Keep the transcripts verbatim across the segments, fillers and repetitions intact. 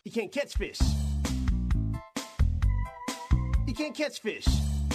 You can't catch fish. You can't catch fish.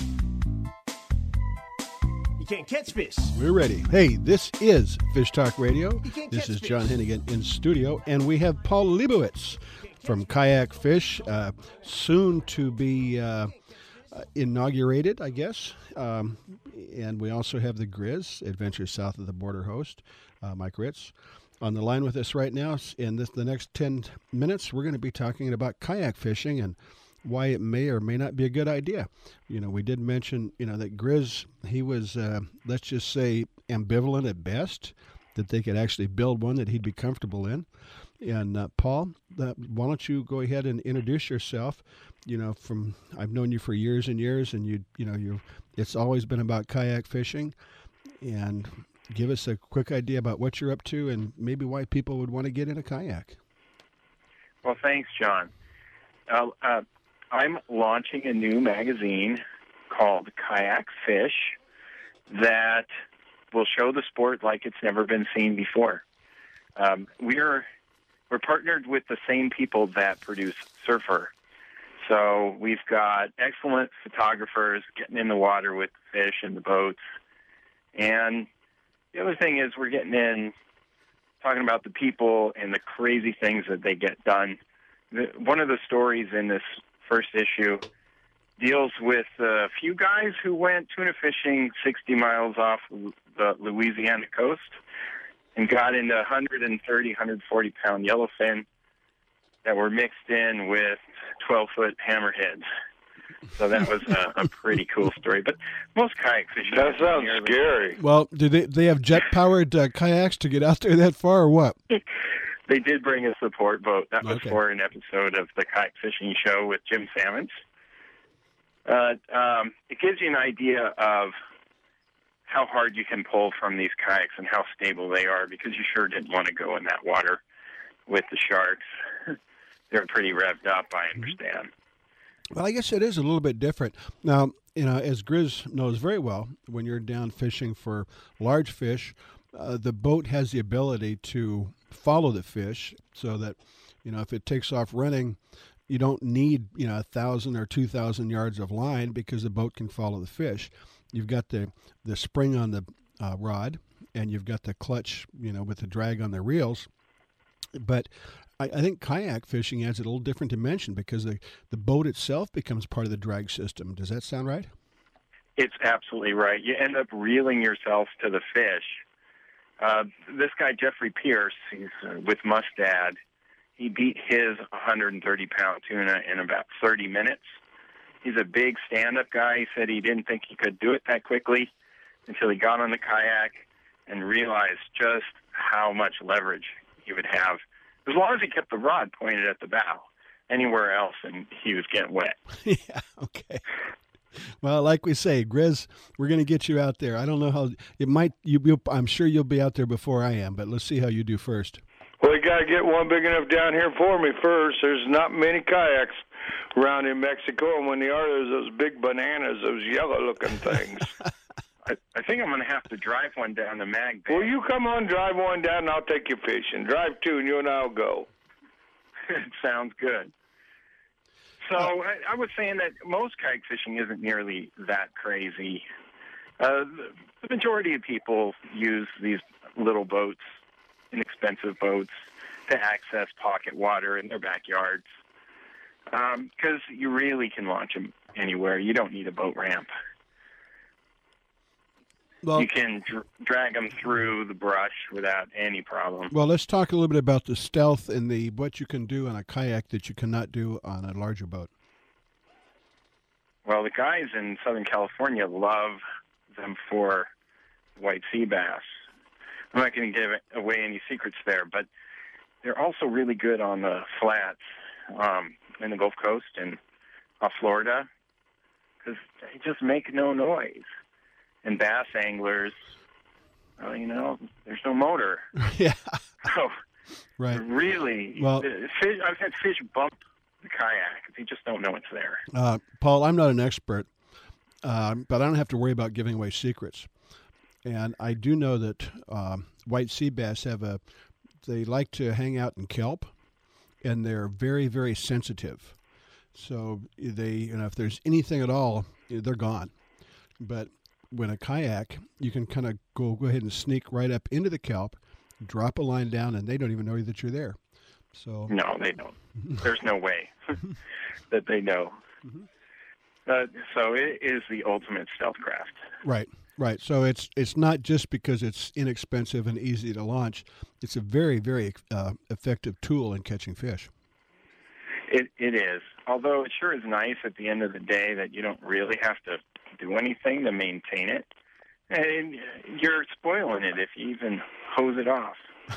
You can't catch fish. We're ready. Hey, this is Fish Talk Radio. You can't This catch is fish. John Hennigan in studio, and we have Paul Leibowitz from Kayak Fish, uh, soon to be uh, uh, inaugurated, I guess. Um, and we also have the Grizz, Adventures South of the Border host, uh, Mike Ritz, on the line with us right now. In this, the next ten minutes, we're going to be talking about kayak fishing and why it may or may not be a good idea. You know, we did mention, you know, that Grizz, he was, uh, let's just say, ambivalent at best, that they could actually build one that he'd be comfortable in. And uh, Paul, uh, why don't you go ahead and introduce yourself? You know, from I've known you for years and years, and you, you know, you, it's always been about kayak fishing, and give us a quick idea about what you're up to and maybe why people would want to get in a kayak. Well, thanks, John. Uh, uh, I'm launching a new magazine called Kayak Fish that will show the sport like it's never been seen before. Um, we're we're partnered with the same people that produce Surfer. So we've got excellent photographers getting in the water with the fish and the boats. And the other thing is we're getting in talking about the people and the crazy things that they get done. The, one of the stories in this first issue deals with a few guys who went tuna fishing sixty miles off the Louisiana coast and got into one thirty, one forty pound yellowfin that were mixed in with twelve foot hammerheads. So that was a, a pretty cool story. But most kayak fishing... That sounds scary. Well, do they they have jet-powered uh, kayaks to get out there that far, or what? They did bring a support boat. That was Okay. for an episode of the Kayak Fishing Show with Jim Sammons. Uh, um, it gives you an idea of how hard you can pull from these kayaks and how stable they are, because you sure didn't want to go in that water with the sharks. They're pretty revved up, I understand. Well, I guess it is a little bit different. Now, you know, as Grizz knows very well, when you're down fishing for large fish, uh, the boat has the ability to follow the fish so that, you know, if it takes off running, you don't need, you know, a thousand or two thousand yards of line because the boat can follow the fish. You've got the, the spring on the uh, rod, and you've got the clutch, you know, with the drag on the reels. But I, I think kayak fishing adds a little different dimension because the, the boat itself becomes part of the drag system. Does that sound right? It's absolutely right. You end up reeling yourself to the fish. Uh, this guy, Jeffrey Pierce, he's uh, with Mustad. He beat his one thirty pound tuna in about thirty minutes. He's a big stand-up guy. He said he didn't think he could do it that quickly until he got on the kayak and realized just how much leverage he would have as long as he kept the rod pointed at the bow. Anywhere else, and he was getting wet. Yeah, okay. Well, like we say, Grizz, we're going to get you out there. I don't know how it might. You, you'll, I'm sure you'll be out there before I am, but let's see how you do first. Well, you got to get one big enough down here for me first. There's not many kayaks around in Mexico, and when they are, there's those big bananas, those yellow-looking things. I, I think I'm going to have to drive one down to Mag Bay. Well, you come on, drive one down, and I'll take you fishing. Drive two, and you and I'll go. Sounds good. So I, I was saying that most kayak fishing isn't nearly that crazy. Uh, the, the majority of people use these little boats, inexpensive boats, to access pocket water in their backyards because um, you really can launch them anywhere. You don't need a boat ramp. Well, you can dr- drag them through the brush without any problem. Well, let's talk a little bit about the stealth and the what you can do on a kayak that you cannot do on a larger boat. Well, the guys in Southern California love them for white sea bass. I'm not going to give away any secrets there, but they're also really good on the flats um, in the Gulf Coast and off Florida because they just make no noise. And bass anglers, well, you know, there's no motor. Yeah. So, right. Really, well, fish, I've had fish bump the kayak. They just don't know it's there. Uh, Paul, I'm not an expert, uh, but I don't have to worry about giving away secrets. And I do know that uh, white sea bass have a, they like to hang out in kelp. and they're very, very sensitive. So they, you know, if there's anything at all, they're gone. But when a kayak, you can kind of go go ahead and sneak right up into the kelp, drop a line down, and they don't even know that you're there. So no, they don't. There's no way that they know. Mm-hmm. Uh, so it is the ultimate stealth craft. Right, right. So it's it's not just because it's inexpensive and easy to launch. It's a very, very uh, effective tool in catching fish. It it is. Although it sure is nice at the end of the day that you don't really have to do anything to maintain it. And you're spoiling it if you even hose it off.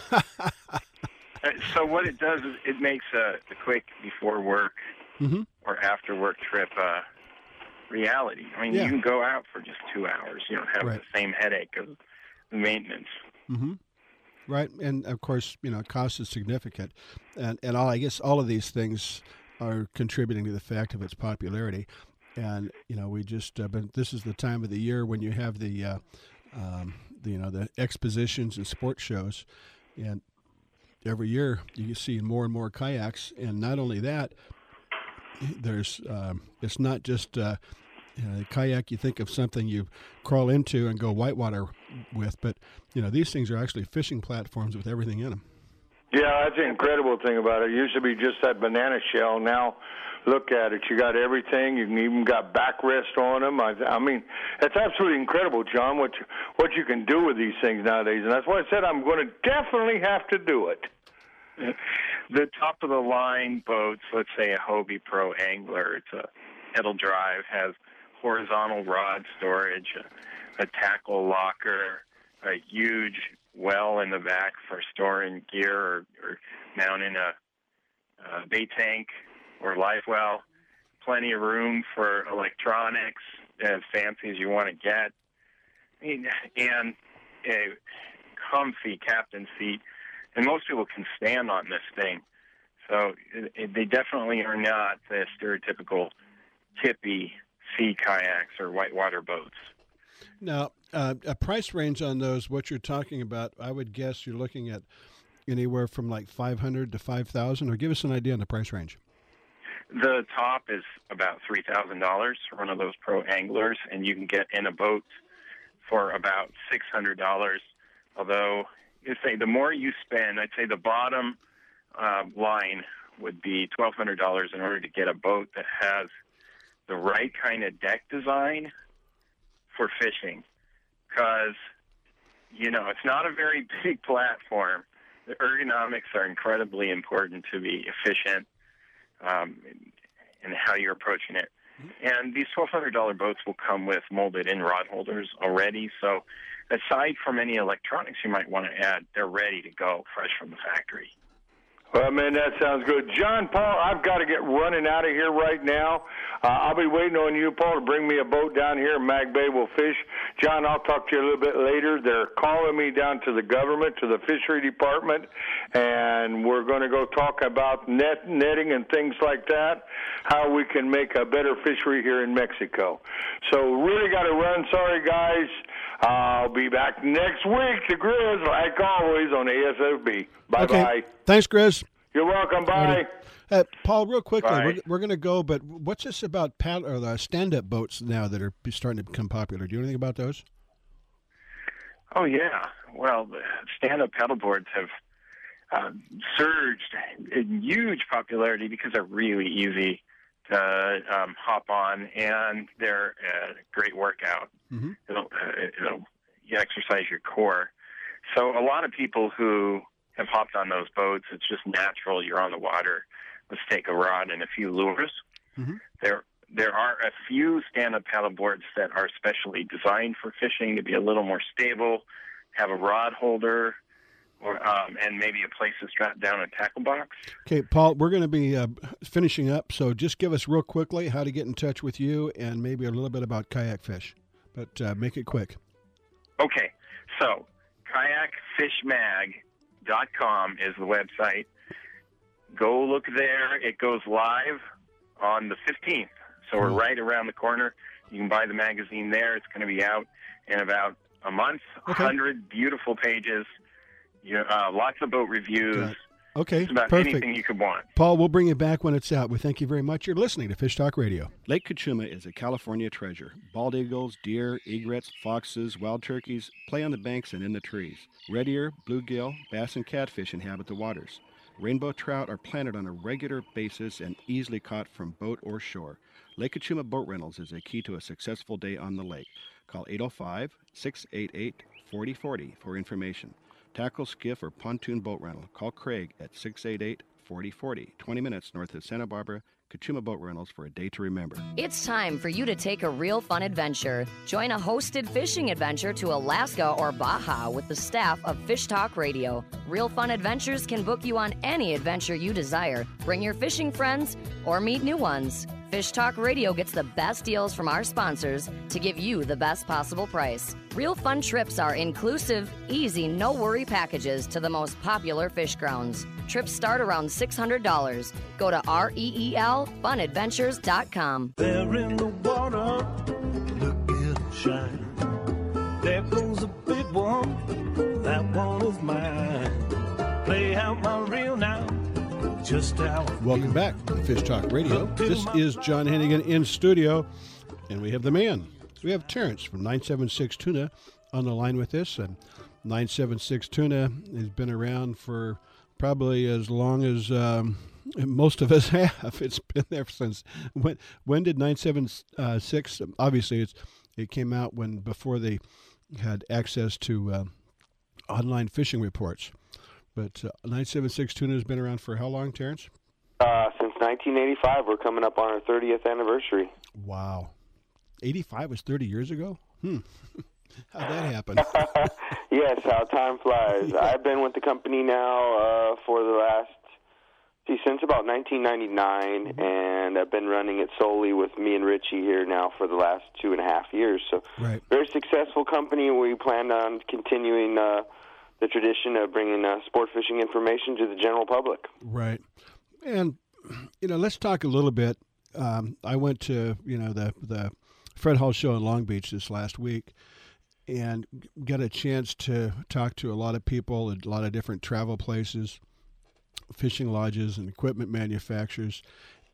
So what it does is it makes a, a quick before work mm-hmm. or after work trip uh, reality. I mean, yeah. you can go out for just two hours. You don't have right. the same headache of maintenance. Mm-hmm. Right, and of course, you know, cost is significant, and and all I guess all of these things are contributing to the fact of its popularity. And you know, we just uh, but this is the time of the year when you have the, uh, um, the you know the expositions and sports shows, and every year you see more and more kayaks. And not only that, there's um, it's not just uh, you know, a kayak. You think of something you crawl into and go whitewater with, but you know these things are actually fishing platforms with everything in them. Yeah, that's the incredible thing about it. It used to be just that banana shell. Now, look at it. You got everything. You can even got backrest on them. I, I mean, it's absolutely incredible, John, what you, what you can do with these things nowadays. And that's why I said I'm going to definitely have to do it. The top-of-the-line boats, let's say a Hobie Pro Angler, it's a pedal drive, has horizontal rod storage, a, a tackle locker, a huge well in the back for storing gear or, or mounting a, a bait tank or live well, plenty of room for electronics as fancy as you want to get, I mean, and a comfy captain seat. And most people can stand on this thing. So it, it, they definitely are not the stereotypical tippy sea kayaks or whitewater boats. Now, uh, a price range on those, what you're talking about, I would guess you're looking at anywhere from like five hundred to five thousand, or give us an idea on the price range. The top is about three thousand dollars for one of those pro anglers, and you can get in a boat for about six hundred dollars. Although, you say the more you spend, I'd say the bottom uh, line would be twelve hundred dollars in order to get a boat that has the right kind of deck design for fishing. Because, you know, it's not a very big platform. The ergonomics are incredibly important to be efficient um, in, in how you're approaching it. And these twelve hundred dollars boats will come with molded-in rod holders already. So aside from any electronics you might want to add, they're ready to go fresh from the factory. Well, man, that sounds good. John, Paul, I've got to get running out of here right now. Uh, I'll be waiting on you, Paul, to bring me a boat down here in Mag Bay. We'll fish. John, I'll talk to you a little bit later. They're calling me down to the government, to the fishery department, and we're going to go talk about net netting and things like that, how we can make a better fishery here in Mexico. So really got to run. Sorry, guys. I'll be back next week to Grizz, like always, on A S F B. Bye-bye. Okay. Thanks, Grizz. You're welcome. Bye. Uh, Paul, real quickly, Bye. we're, we're going to go, but what's this about paddle, or the stand-up boats now that are starting to become popular? Do you know anything about those? Oh, yeah. Well, the stand-up paddleboards have uh, surged in huge popularity because they're really easy to um, hop on, and they're a great workout. Mm-hmm. It'll, uh, it'll you exercise your core. So a lot of people who have hopped on those boats, it's just natural. You're on the water. Let's take a rod and a few lures. Mm-hmm. There there are a few stand-up paddleboards that are specially designed for fishing to be a little more stable, have a rod holder, or um, and maybe a place to strap down a tackle box. Okay, Paul, we're going to be uh, finishing up, so just give us real quickly how to get in touch with you and maybe a little bit about Kayak Fish, but uh, make it quick. Okay, so kayak fish mag dot com is the website. Go look there. It goes live on the fifteenth, so we're right around the corner. You can buy the magazine there. It's going to be out in about a month. Okay. one hundred beautiful pages. You, uh, lots of boat reviews. Okay, It's about perfect. anything you could want. Paul, we'll bring it back when it's out. We thank you very much. You're listening to Fish Talk Radio. Lake Cachuma is a California treasure. Bald eagles, deer, egrets, foxes, wild turkeys play on the banks and in the trees. Red ear, bluegill, bass, and catfish inhabit the waters. Rainbow trout are planted on a regular basis and easily caught from boat or shore. Lake Cachuma Boat Rentals is a key to a successful day on the lake. Call eight oh five, six eight eight, four oh four oh for information. Tackle, skiff, or pontoon boat rental. Call Craig at six eight eight, four oh four oh, twenty minutes north of Santa Barbara. Cachuma Boat Rentals for a day to remember. It's time for you to take a real fun adventure. Join a hosted fishing adventure to Alaska or Baja with the staff of Fish Talk Radio. Real Fun Adventures can book you on any adventure you desire. Bring your fishing friends or meet new ones. Fish Talk Radio gets the best deals from our sponsors to give you the best possible price. Real Fun trips are inclusive, easy, no-worry packages to the most popular fish grounds. Trips start around six hundred dollars. Go to R E E L fun adventures dot com. They're in the water, look at them shine. There goes a big one, that one is mine. Play out my reel now. Just how Welcome back to Fish Talk Radio. This is John Hennigan in studio, and we have the man. We have Terrence from nine seven six Tuna on the line with us, and nine seven six Tuna has been around for probably as long as um, most of us have. It's been there since when? When did nine seven six? Obviously, it's it came out when before they had access to uh, online fishing reports. But uh, nine seven six Tuna has been around for how long, Terrence? Uh, since nineteen eighty-five. We're coming up on our thirtieth anniversary. Wow. eighty-five was thirty years ago? Hmm. How'd that happen? Yes, how time flies. Yeah. I've been with the company now uh, for the last, see, since about nineteen ninety-nine, mm-hmm. and I've been running it solely with me and Richie here now for the last two and a half years. So, right. Very successful company. We plan on continuing uh, the tradition of bringing uh, sport fishing information to the general public. Right. And, you know, let's talk a little bit. Um, I went to, you know, the, the Fred Hall show in Long Beach this last week and got a chance to talk to a lot of people at a lot of different travel places, fishing lodges and equipment manufacturers.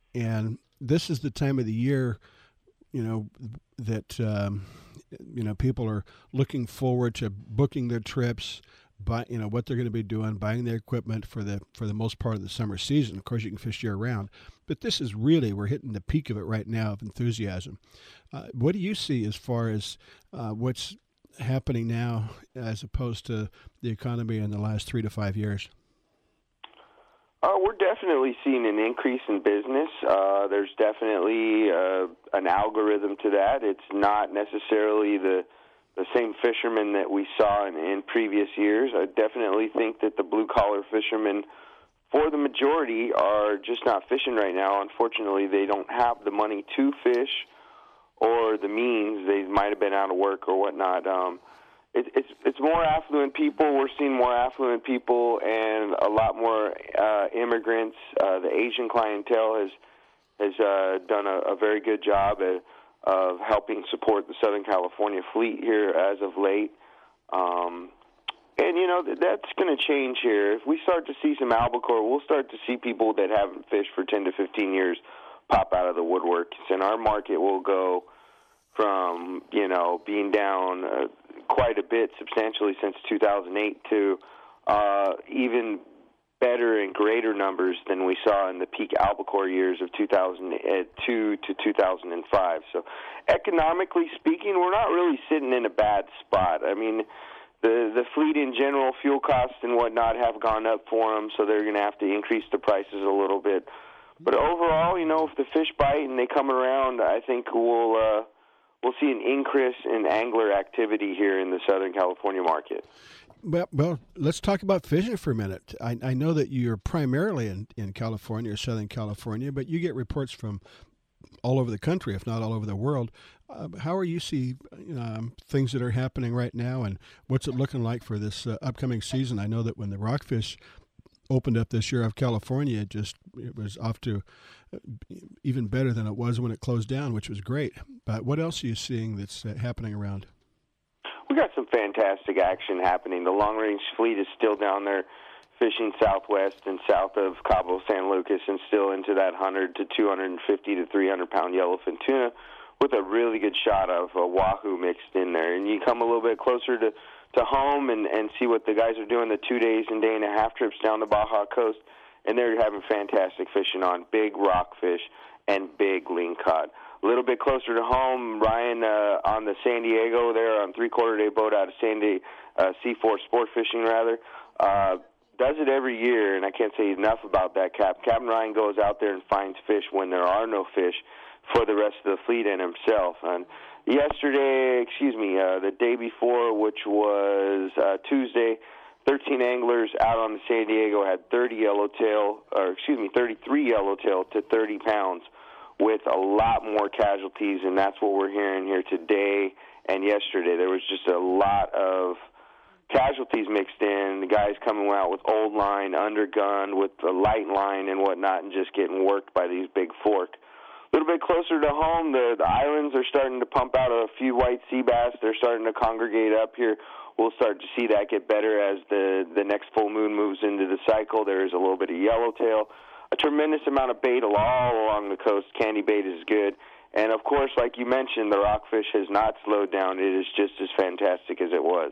And this is the time of the year, you know, that, um, you know, people are looking forward to booking their trips, buy, you know, what they're going to be doing, buying their equipment for the for the most part of the summer season. Of course, you can fish year round, but this is really, we're hitting the peak of it right now of enthusiasm. Uh, what do you see as far as uh, what's happening now as opposed to the economy in the last three to five years? Uh, we're definitely seeing an increase in business. Uh, there's definitely uh, an algorithm to that. It's not necessarily the the same fishermen that we saw in, in previous years. I definitely think that the blue-collar fishermen, for the majority, are just not fishing right now. Unfortunately, they don't have the money to fish or the means. They might have been out of work or whatnot. Um, it, it's it's more affluent people. We're seeing more affluent people and a lot more uh, immigrants. Uh, the Asian clientele has has uh, done a, a very good job at of helping support the Southern California fleet here as of late. Um, and, you know, th- that's going to change here. If we start to see some albacore, we'll start to see people that haven't fished for ten to fifteen years pop out of the woodwork. And our market will go from, you know, being down uh, quite a bit substantially since two thousand eight to uh, even better and greater numbers than we saw in the peak albacore years of two thousand two to two thousand five. So economically speaking, we're not really sitting in a bad spot. I mean, the the fleet in general, fuel costs and whatnot have gone up for them, so they're going to have to increase the prices a little bit. But overall, you know, if the fish bite and they come around, I think we'll uh, we'll see an increase in angler activity here in the Southern California market. Well, well, let's talk about fishing for a minute. I, I know that you're primarily in, in California or Southern California, but you get reports from all over the country, if not all over the world. Uh, how are you see um, things that are happening right now, and what's it looking like for this uh, upcoming season? I know that when the Rockfish opened up this year of California, it just it was off to even better than it was when it closed down, which was great. But what else are you seeing that's uh, happening around? We got some fantastic action happening. The long-range fleet is still down there fishing southwest and south of Cabo San Lucas and still into that one hundred to two hundred fifty to three hundred pound yellowfin tuna with a really good shot of uh, wahoo mixed in there. And you come a little bit closer to, to home and, and see what the guys are doing the two days and day and a half trips down the Baja coast, and they're having fantastic fishing on big rockfish and big lingcod. A little bit closer to home, Ryan uh, on the San Diego there on three-quarter day boat out of San Diego, uh, C four Sport Fishing rather, uh, does it every year, and I can't say enough about that, Cap. Captain Ryan goes out there and finds fish when there are no fish for the rest of the fleet and himself. And yesterday, excuse me, uh, the day before, which was uh, Tuesday, thirteen anglers out on the San Diego had thirty yellowtail, or excuse me, thirty-three yellowtail to thirty pounds, with a lot more casualties, and that's what we're hearing here today and yesterday. There was just a lot of casualties mixed in, the guys coming out with old line, undergunned, with the light line and whatnot, and just getting worked by these big fork. A little bit closer to home, the, the islands are starting to pump out a few white sea bass. They're starting to congregate up here. We'll start to see that get better as the, the next full moon moves into the cycle. There's a little bit of yellowtail, a tremendous amount of bait all along the coast. Candy bait is good. And, of course, like you mentioned, the rockfish has not slowed down. It is just as fantastic as it was.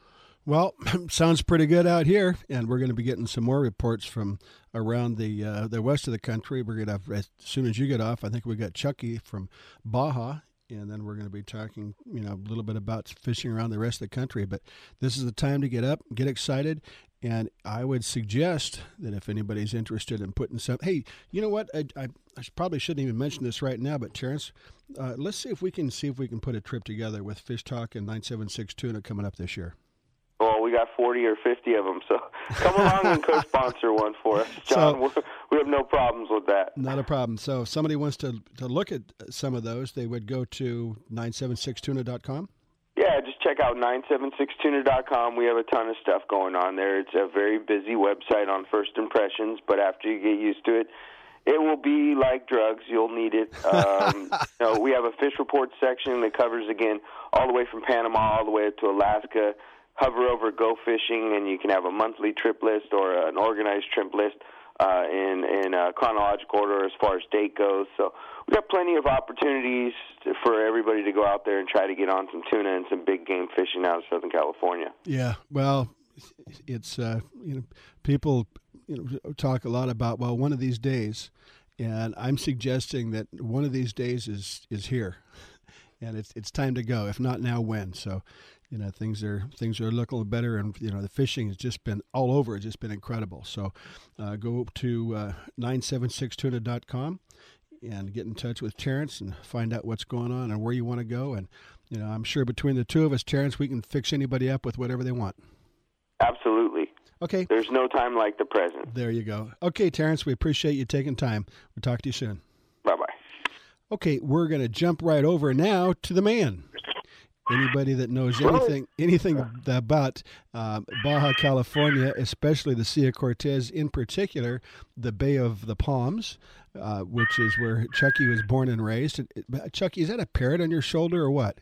Well, sounds pretty good out here, and we're going to be getting some more reports from around the uh, the west of the country. We're going to have, as soon as you get off, I think we got Chucky from Baja, and then we're going to be talking, you know, a little bit about fishing around the rest of the country. But this is the time to get up, get excited, and I would suggest that if anybody's interested in putting some, hey, you know what? I, I, I probably shouldn't even mention this right now, but Terrence, uh, let's see if we can see if we can put a trip together with Fish Talk and nine seven six Tuna coming up this year. Well, we got forty or fifty of them, so come along and co-sponsor one for us, John. So, we have no problems with that. Not a problem. So if somebody wants to, to look at some of those, they would go to nine seven six tuna dot com? Yeah, just check out nine seven six tuna dot com. We have a ton of stuff going on there. It's a very busy website on first impressions, but after you get used to it, it will be like drugs. You'll need it. Um, you know, we have a fish report section that covers, again, all the way from Panama all the way to Alaska. Hover over Go Fishing, and you can have a monthly trip list or an organized trip list uh, in, in uh, chronological order as far as date goes. So we've got plenty of opportunities to, for everybody to go out there and try to get on some tuna and some big game fishing out of Southern California. Yeah, well, it's, uh, you know, people you know, talk a lot about, well, one of these days, and I'm suggesting that one of these days is, is here, and it's it's time to go. If not now, when? So, you know, things are things are looking better, and you know the fishing has just been all over. It's just been incredible. So, uh, go to uh, nine seven six tuna dot com and get in touch with Terrence and find out what's going on and where you want to go. And you know, I'm sure between the two of us, Terrence, we can fix anybody up with whatever they want. Absolutely. Okay. There's no time like the present. There you go. Okay, Terrence, we appreciate you taking time. We'll talk to you soon. Bye bye. Okay, we're going to jump right over now to the man. Anybody that knows anything anything about uh, Baja California, especially the Sea of Cortez, in particular, the Bay of the Palms, uh, which is where Chucky was born and raised. Chucky, is that a parrot on your shoulder or what?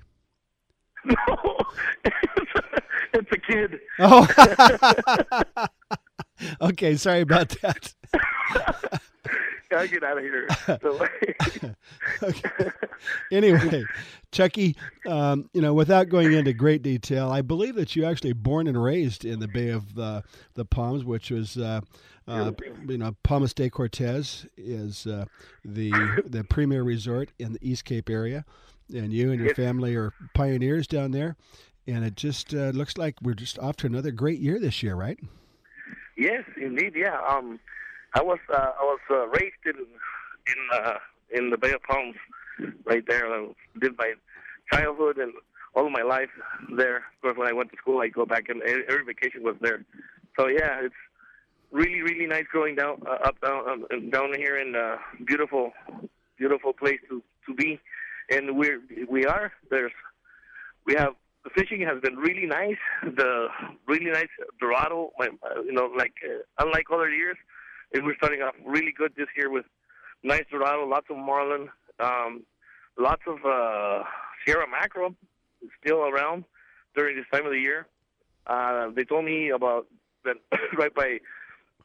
No, it's a kid. Oh, okay. Sorry about that. Gotta get out of here. Okay. Anyway, Chucky, um, you know, without going into great detail, I believe that you actually born and raised in the Bay of the the Palms, which was, uh, uh, you know, Palmas de Cortez is uh, the the premier resort in the East Cape area, and you and your Yes. family are pioneers down there, and it just uh, looks like we're just off to another great year this year, right? Yes, indeed. Yeah. Um, I was uh, I was uh, raised in in uh, in the Bay of Palms, right there. I did my childhood and all of my life there. Of course, when I went to school, I go back and every vacation was there. So yeah, it's really really nice going down uh, up down um, down here in uh, beautiful beautiful place to, to be. And we're we are there's we have the fishing has been really nice. The really nice Dorado, my, uh, you know, like uh, unlike other years. And we're starting off really good this year with nice Dorado, lots of marlin, um, lots of uh, Sierra mackerel still around during this time of the year. Uh, they told me about that right by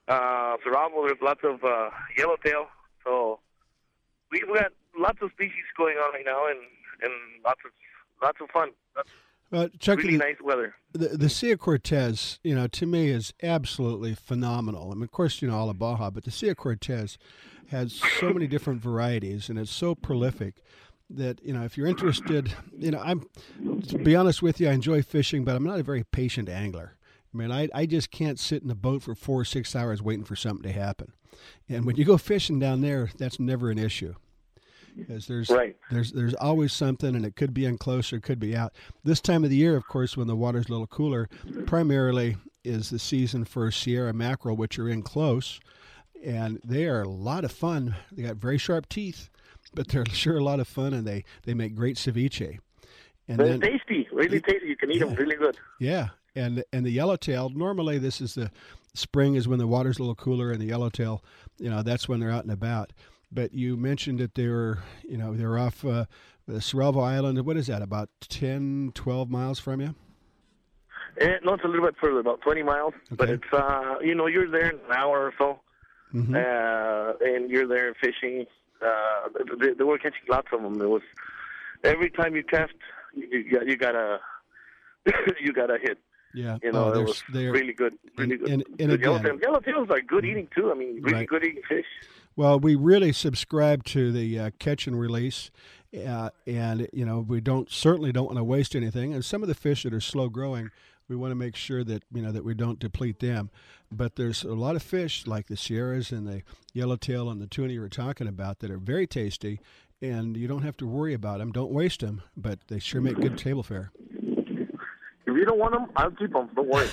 uh, Cerrado. There's lots of uh, yellowtail. So we we got lots of species going on right now, and, and lots of lots of fun. That's Well, Chucky, really the, nice weather. The, the Sea of Cortez, you know, to me is absolutely phenomenal. I mean, of course, you know, all of Baja, but the Sea of Cortez has so many different varieties, and it's so prolific that, you know, if you're interested, you know, I'm, to be honest with you, I enjoy fishing, but I'm not a very patient angler. I mean, I, I just can't sit in a boat for four or six hours waiting for something to happen. And when you go fishing down there, that's never an issue. Because there's right. there's there's always something, and it could be in close or it could be out. This time of the year, of course, when the water's a little cooler, primarily is the season for Sierra mackerel, which are in close, and they are a lot of fun. They got very sharp teeth, but they're sure a lot of fun, and they, they make great ceviche. And They're then, tasty, really tasty. You can eat yeah. them really good. Yeah, and and the yellowtail. Normally, this is the spring is when the water's a little cooler, and the yellowtail, you know, that's when they're out and about. But you mentioned that they were, you know, they're off uh, the Cerrado Island. What is that, about ten, twelve miles from you? Eh, no, it's a little bit further, about twenty miles. Okay. But it's, uh, you know, you're there in an hour or so, Mm-hmm. uh, and you're there fishing. Uh, they, they were catching lots of them. It was every time you cast, you, you, you got a you got a hit. Yeah, You know, oh, it they're, was they're, really good, really and, good. and, and The again, yellowtails, yellowtails are good eating too. I mean, really Right. good eating fish. well, we really subscribe to the uh, catch and release, uh, and you know, we don't certainly don't want to waste anything. And some of the fish that are slow growing, we want to make sure that you know that we don't deplete them. But there's a lot of fish like the Sierras and the yellowtail and the tuna you were talking about that are very tasty, and you don't have to worry about them. Don't waste them, but they sure make good table fare. If you don't want them, I'll keep them. Don't worry.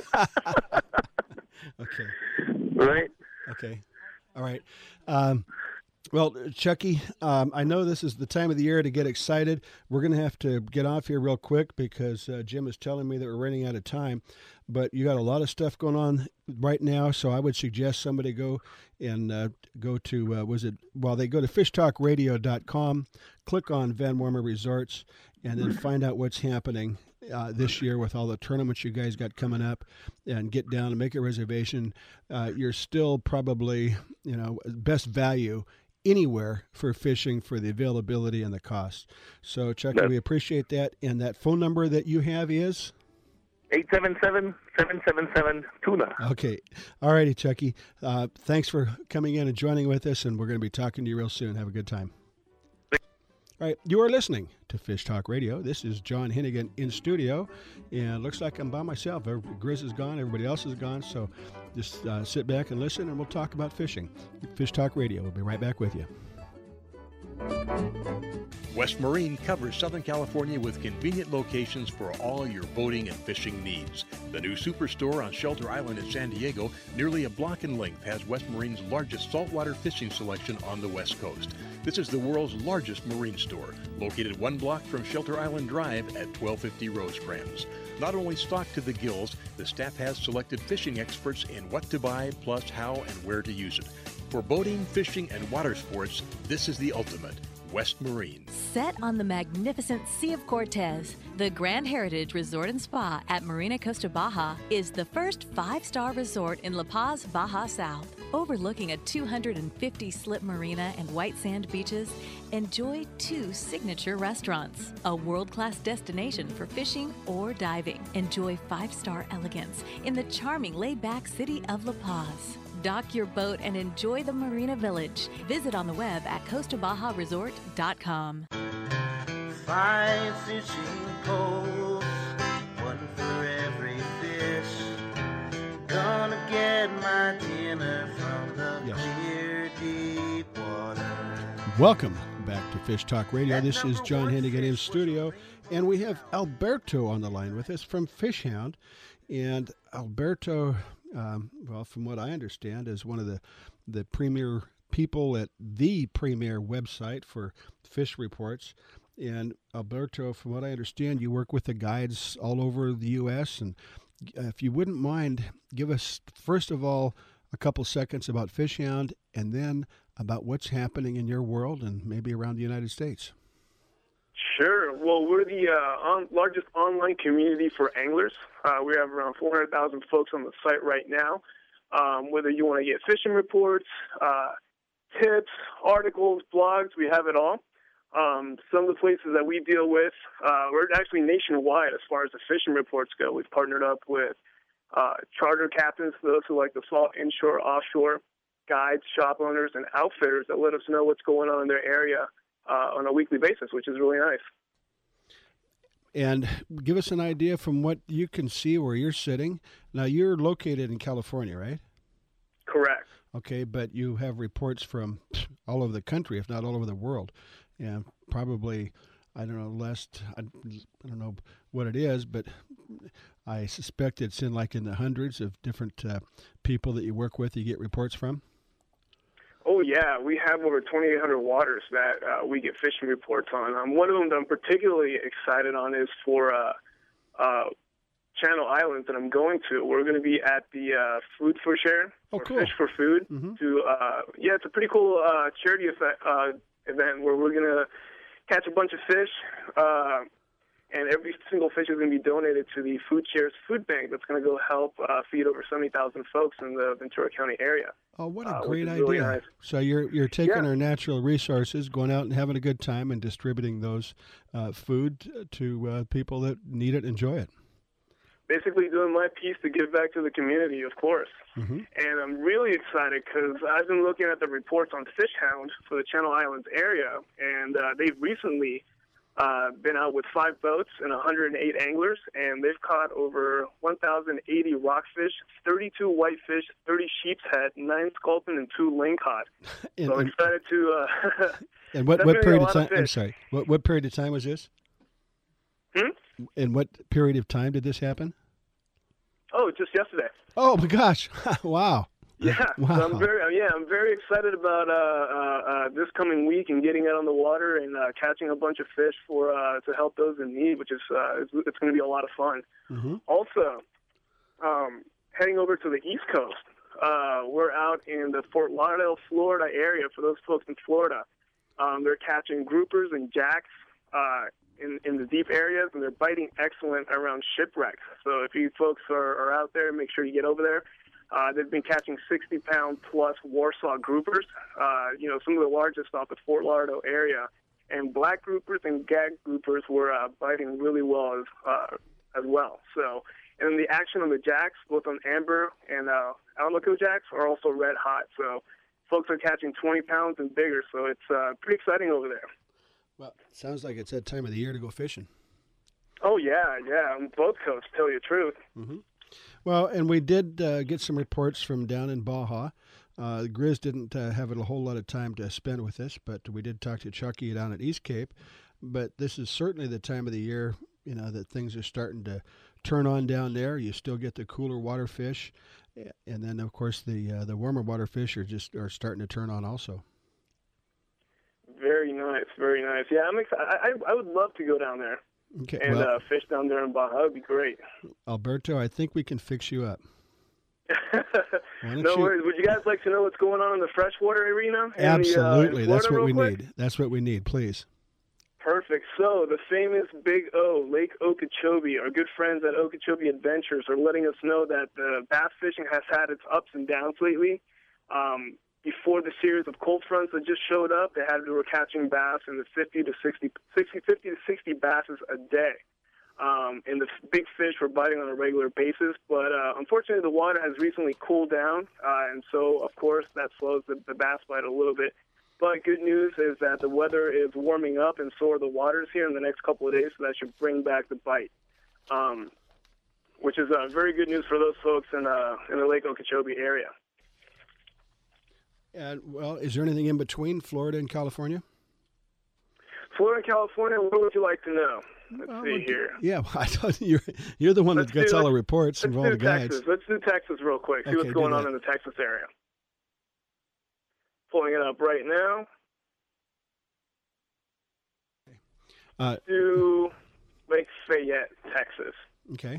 Okay. Right? Okay. All right. Um, well, Chucky, um, I know this is the time of the year to get excited. We're going to have to get off here real quick because uh, Jim is telling me that we're running out of time. But you got a lot of stuff going on right now, so I would suggest somebody go and uh, go to, uh, was it, well, they go to fish talk radio dot com, click on Van Wormer Resorts, and then find out what's happening uh, this year with all the tournaments you guys got coming up, and get down and make a reservation. Uh, you're still probably, you know, best value anywhere for fishing for the availability and the cost. So, Chucky, Yes. we appreciate that. And that phone number that you have is? eight seven seven, seven seven seven, tuna. Okay. All righty, Chucky. Uh, thanks for coming in and joining with us, and we're going to be talking to you real soon. Have a good time. All right, you are listening to Fish Talk Radio. This is John Hennigan in studio, and it looks like I'm by myself. Grizz is gone, everybody else is gone, so just uh, sit back and listen, and we'll talk about fishing. Fish Talk Radio. We'll be right back with you. West Marine covers Southern California with convenient locations for all your boating and fishing needs. The new superstore on Shelter Island in San Diego, nearly a block in length, has West Marine's largest saltwater fishing selection on the West Coast. This is the world's largest marine store, located one block from Shelter Island Drive at twelve fifty Rosecrans. Not only stocked to the gills, the staff has selected fishing experts in what to buy, plus how and where to use it. For boating, fishing, and water sports, this is the ultimate. West Marine. Set on the magnificent Sea of Cortez, the Grand Heritage Resort and Spa at Marina Costa Baja is the first five-star resort in La Paz, Baja South. Overlooking a two hundred fifty slip marina and white sand beaches, enjoy two signature restaurants, a world-class destination for fishing or diving. Enjoy five-star elegance in the charming laid-back city of La Paz. Dock your boat and enjoy the Marina Village. Visit on the web at costa baja resort dot com. Five fishing poles, one for every fish. Gonna get my dinner from the Yes. clear deep water. Welcome back to Fish Talk Radio. This is John Hennigan in studio, and we have Alberto on the line with us from Fishhound. And Alberto, um, well, from what I understand, is one of the, the premier people at the premier website for fish reports. And Alberto, from what I understand, you work with the guides all over the U S And if you wouldn't mind, give us, first of all, a couple seconds about Fishhound, and then about what's happening in your world and maybe around the United States. Sure. Well, we're the uh, on, largest online community for anglers. Uh, we have around four hundred thousand folks on the site right now. Um, whether you want to get fishing reports, uh, tips, articles, blogs, we have it all. Um, some of the places that we deal with, uh, we're actually nationwide as far as the fishing reports go. We've partnered up with uh, charter captains, those who like to salt inshore, offshore, guides, shop owners, and outfitters that let us know what's going on in their area uh, on a weekly basis, which is really nice. And give us an idea from what you can see where you're sitting. Now, you're located in California, right? Correct. Okay, but you have reports from all over the country, if not all over the world. And probably, I don't know, last, I, I don't know what it is, but I suspect it's in like in the hundreds of different uh, people that you work with, you get reports from. Oh, yeah. We have over twenty-eight hundred waters that uh, we get fishing reports on. Um, one of them that I'm particularly excited on is for uh, uh, Channel Islands that I'm going to. We're going to be at the uh, Food for Share, oh, or cool. Fish for Food. Mm-hmm. To uh, yeah, it's a pretty cool uh, charity effect, uh, event where we're going to catch a bunch of fish, uh, and every single fish is going to be donated to the Food Shares Food Bank that's going to go help uh, feed over seventy thousand folks in the Ventura County area. Oh, what a uh, great idea. Really nice. So you're you're taking Yeah. our natural resources, going out and having a good time and distributing those uh, food to uh, people that need it and enjoy it. Basically doing my piece to give back to the community, of course. Mm-hmm. And I'm really excited because I've been looking at the reports on Fish Hound for the Channel Islands area, and uh, they've recently uh, been out with five boats and one hundred eight anglers, and they've caught over one thousand eighty rockfish, thirty-two whitefish, thirty sheep's head, nine sculpin, and two lingcod. And, so I'm and, excited to... Uh, and what, what definitely period a of lot of time? I'm fish. sorry. What what period of time was this? Hmm? In what period of time did this happen? Oh, just yesterday. Oh my gosh! Wow. Yeah, Wow. so I'm very yeah I'm very excited about uh, uh, uh, this coming week and getting out on the water and uh, catching a bunch of fish for uh, to help those in need, which is uh, it's, it's going to be a lot of fun. Mm-hmm. Also, um, heading over to the East Coast, uh, we're out in the Fort Lauderdale, Florida area. For those folks in Florida, um, they're catching groupers and jacks uh, in in the deep areas, and they're biting excellent around shipwrecks. So if you folks are, are out there, make sure you get over there. Uh, they've been catching sixty pound plus Warsaw groupers, uh, you know, some of the largest off the Fort Lauderdale area. And black groupers and gag groupers were uh, biting really well as, uh, as well. So, and then the action on the jacks, both on amber and uh, Almaco jacks, are also red hot. So folks are catching twenty pounds and bigger. So it's uh, pretty exciting over there. Well, sounds like it's that time of the year to go fishing. Oh, yeah, yeah, on both coasts, tell you the truth. Mm-hmm. Well, and we did uh, get some reports from down in Baja. Uh, Grizz didn't uh, have a whole lot of time to spend with us, but we did talk to Chucky down at East Cape. But this is certainly the time of the year, you know, that things are starting to turn on down there. You still get the cooler water fish, and then of course the uh, the warmer water fish are just are starting to turn on also. Very nice, very nice. Yeah, I'm excited. I, I I would love to go down there. Okay, and well, uh, fish down there in Baja would be great. Alberto, I think we can fix you up. No you... worries. Would you guys like to know what's going on in the freshwater arena? In Absolutely. The, uh, in That's what we quick? need. That's what we need, please. Perfect. So the famous Big O, Lake Okeechobee, our good friends at Okeechobee Adventures are letting us know that the bass fishing has had its ups and downs lately. Um, before the series of cold fronts that just showed up, they had they were catching bass in the fifty to sixty, sixty, fifty to sixty basses a day. Um, and the big fish were biting on a regular basis. But uh, unfortunately, the water has recently cooled down, uh, and so, of course, that slows the, the bass bite a little bit. But good news is that the weather is warming up, and so are the waters here in the next couple of days, so that should bring back the bite, um, which is uh, very good news for those folks in, uh, in the Lake Okeechobee area. And, well, is there anything in between Florida and California? Florida and California, what would you like to know? Let's well, see here. Yeah, well, I thought you're you're the one Let's that gets do, all the reports let's and all do the guides. Texas. Let's do Texas real quick. See Okay, what's do going on that. in the Texas area. Pulling it up right now. Uh, to Lake Fayette, Texas. Okay.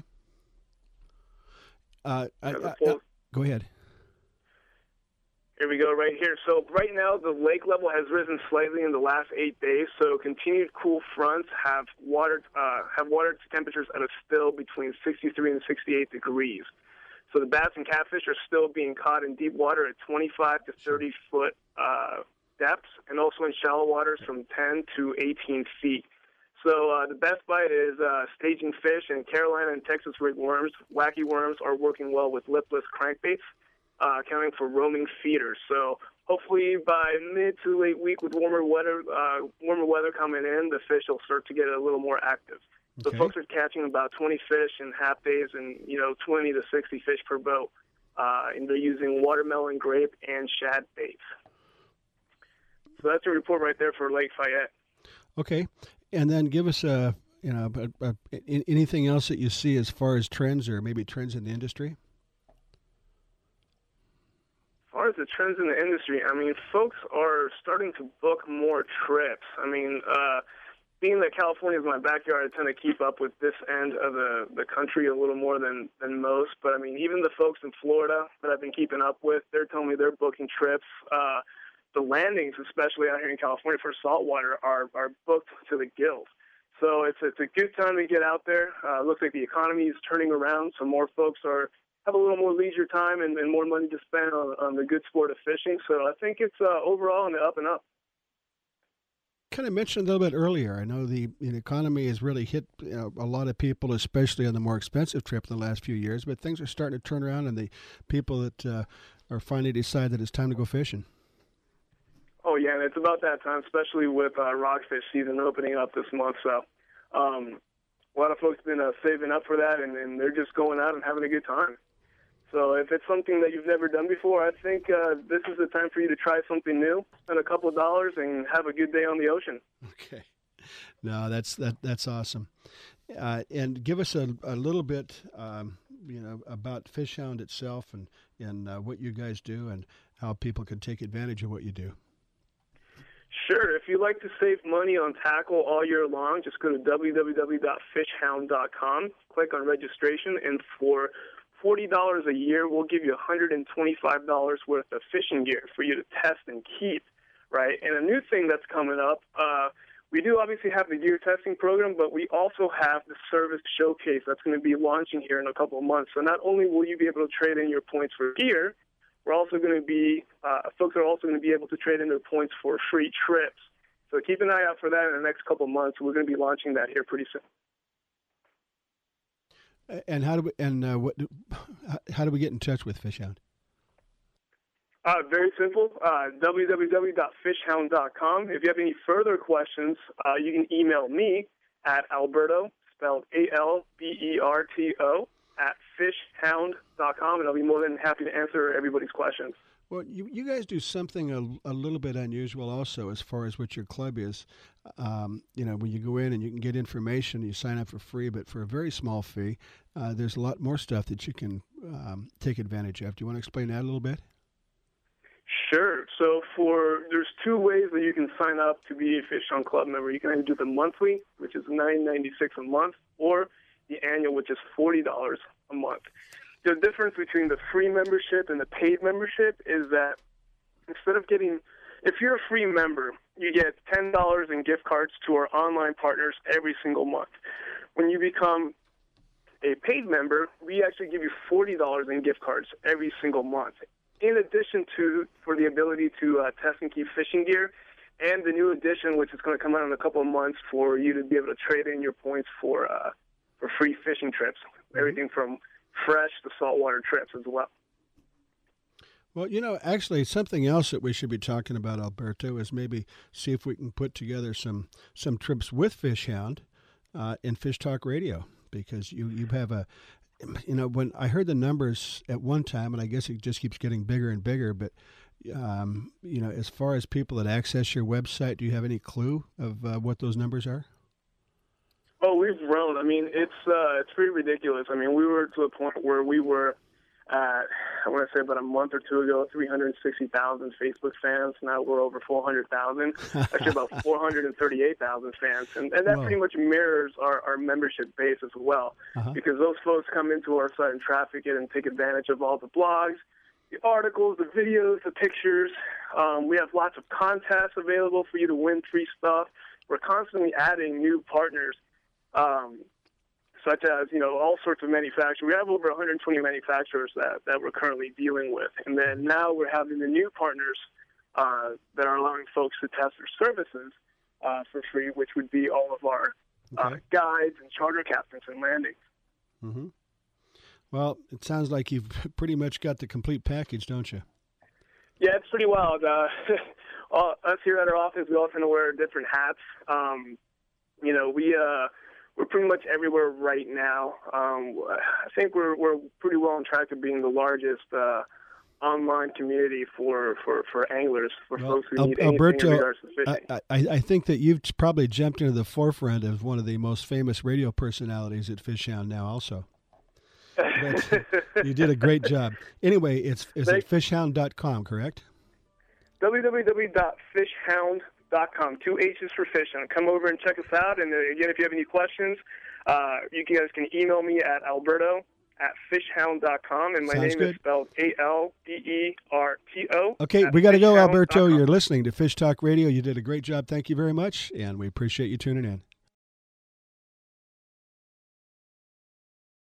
Uh, I, Yeah, the I, full- I, go ahead. Here we go, right here. So right now, the lake level has risen slightly in the last eight days. So continued cool fronts have water uh, have water temperatures at a still between sixty-three and sixty-eight degrees. So the bass and catfish are still being caught in deep water at twenty-five to thirty foot uh, depths, and also in shallow waters from ten to eighteen feet. So uh, the best bite is uh, staging fish, and Carolina and Texas rig worms, wacky worms, are working well with lipless crankbaits, uh, accounting for roaming feeders. So hopefully by mid to late week with warmer weather, uh, warmer weather coming in, the fish will start to get a little more active. So Okay. folks are catching about twenty fish in half days, and you know twenty to sixty fish per boat, uh, and they're using watermelon, grape, and shad baits. So that's a report right there for Lake Fayette. Okay, and then give us a you know a, a, a- anything else that you see as far as trends or maybe trends in the industry. As far as the trends in the industry, I mean, folks are starting to book more trips. I mean, uh, being that California is my backyard, I tend to keep up with this end of the, the country a little more than, than most. But, I mean, even the folks in Florida that I've been keeping up with, they're telling me they're booking trips. Uh, the landings, especially out here in California for saltwater, are, are booked to the gills. So it's, it's a good time to get out there. Uh, looks like the economy is turning around, so more folks are have a little more leisure time and, and more money to spend on, on the good sport of fishing. So I think it's uh, overall on the up and up. Kind of mentioned a little bit earlier. I know the, the economy has really hit you know, a lot of people, especially on the more expensive trip in the last few years. But things are starting to turn around, and the people that uh, are finally decide that it's time to go fishing. Oh, yeah, and it's about that time, especially with uh, rockfish season opening up this month. So um, a lot of folks have been uh, saving up for that, and, and they're just going out and having a good time. So if it's something that you've never done before, I think uh, this is the time for you to try something new, spend a couple of dollars, and have a good day on the ocean. Okay. No, that's that that's awesome. Uh, and give us a, a little bit, um, you know, about Fish Hound itself and and uh, what you guys do and how people can take advantage of what you do. Sure. If you'd like to save money on tackle all year long, just go to w w w dot fish hound dot com, click on registration, and for forty dollars a year, we'll give you one hundred twenty-five dollars worth of fishing gear for you to test and keep, right? And a new thing that's coming up, uh, we do obviously have the gear testing program, but we also have the service showcase that's going to be launching here in a couple of months. So not only will you be able to trade in your points for gear, we're also going to be, uh, folks are also going to be able to trade in their points for free trips. So keep an eye out for that in the next couple of months. We're going to be launching that here pretty soon. And how do we and uh, what do, how do we get in touch with Fish Hound? Uh, very simple, uh, w w w dot fish hound dot com. If you have any further questions, uh, you can email me at Alberto, spelled A L B E R T O, at fish hound dot com, and I'll be more than happy to answer everybody's questions. Well, you, you guys do something a, a little bit unusual also as far as what your club is. Um, you know, when you go in and you can get information, you sign up for free, but for a very small fee, uh, there's a lot more stuff that you can um, take advantage of. Do you want to explain that a little bit? Sure. So for there's two ways that you can sign up to be a Fish Hound Club member. You can either do the monthly, which is nine ninety-six a month, or the annual, which is forty dollars a month. The difference between the free membership and the paid membership is that instead of getting, if you're a free member, you get ten dollars in gift cards to our online partners every single month. When you become a paid member, we actually give you forty dollars in gift cards every single month, in addition to for the ability to uh, test and keep fishing gear, and the new edition, which is going to come out in a couple of months, for you to be able to trade in your points for uh, for free fishing trips, everything from fresh to saltwater trips as well. Well, you know, actually, something else that we should be talking about, Alberto, is maybe see if we can put together some some trips with Fish Hound uh, in Fish Talk Radio, because you, you have a, you know, when I heard the numbers at one time, and I guess it just keeps getting bigger and bigger, but, um, you know, as far as people that access your website, do you have any clue of uh, what those numbers are? Oh, we've grown. I mean, it's uh, it's pretty ridiculous. I mean, we were to a point where we were, uh, I want to say about a month or two ago, three hundred sixty thousand Facebook fans. Now we're over four hundred thousand. Actually, about four hundred thirty-eight thousand fans. And, and that Whoa. pretty much mirrors our, our membership base as well, Uh-huh. because those folks come into our site and traffic it and take advantage of all the blogs, the articles, the videos, the pictures. Um, we have lots of contests available for you to win free stuff. We're constantly adding new partners. Um, such as, you know, all sorts of manufacturers. We have over one hundred twenty manufacturers that, that we're currently dealing with. And then now we're having the new partners uh, that are allowing folks to test their services uh, for free, which would be all of our Okay. uh, guides and charter captains and landings. Mm-hmm. Well, it sounds like you've pretty much got the complete package, don't you? Yeah, it's pretty wild. Uh, all, us here at our office, we all kind of wear different hats. Um, you know, we uh, we're pretty much everywhere right now. Um, I think we're we're pretty well on track of being the largest uh, online community for, for, for anglers, for Well, folks who Al- need anything Alberto, in regards to fishing. I, I, I think that you've probably jumped into the forefront of one of the most famous radio personalities at Fish Hound now also. But you did a great job. Anyway, it's is it fish hound dot com, correct? w w w dot fish hound dot com. Two H's for fish. And come over and check us out. And uh, again, if you have any questions, uh, you guys can email me at alberto at fish hound dot com. And my Sounds name good. is spelled A L B E R T O. Okay, we got to go, Alberto. You're listening to Fish Talk Radio. You did a great job. Thank you very much, and we appreciate you tuning in.